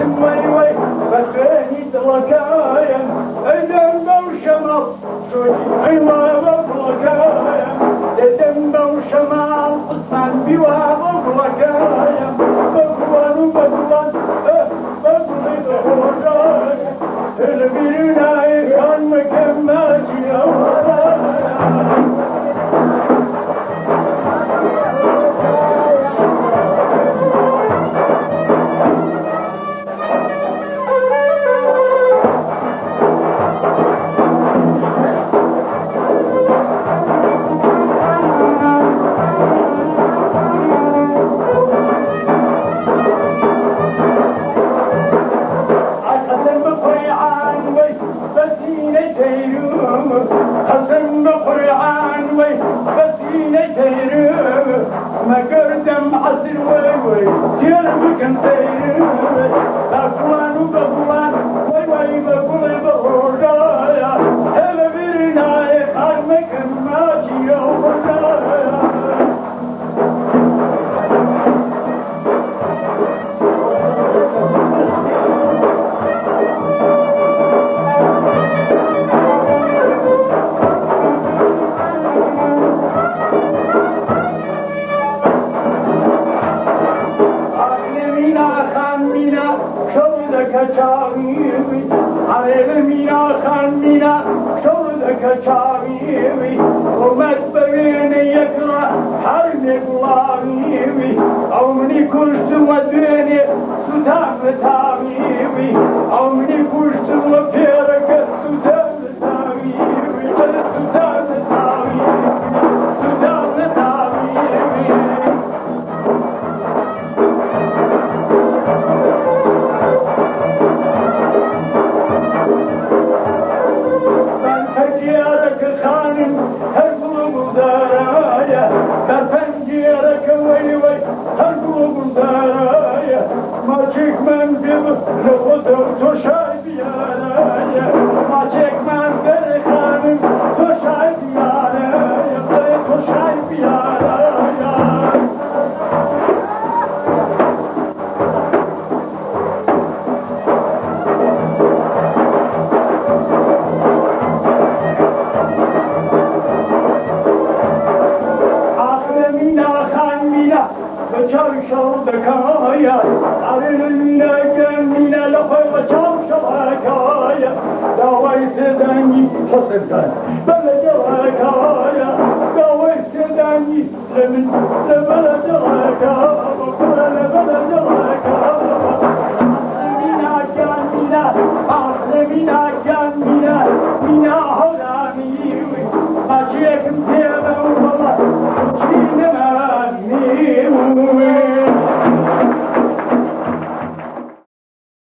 وي وي بخيني دلكايا أدم بوشمال شوي ما بلكايا أدم بوشمال قصان بيوا بلكايا بقوان بقوان بقوان بقوان البيرنا كان مكماشي حسن بقرعان وي بسيني تيرو ما قردم عسل وي وي تيربك انتيرو بقوان وبقوان وي وي بقوان بقورايا هلا بيرناي خارمك ماشي يورايا كچاوی علی مینا خان مینا شود کچاوی اومد ببین یکلا هر نگلاوی عمری کشت و دنی سوتام تاوی عمری کشت و پیرک سوتام تاوی سوتام تاوی سوتام تاوی لبلد ركا وكل بلد ركا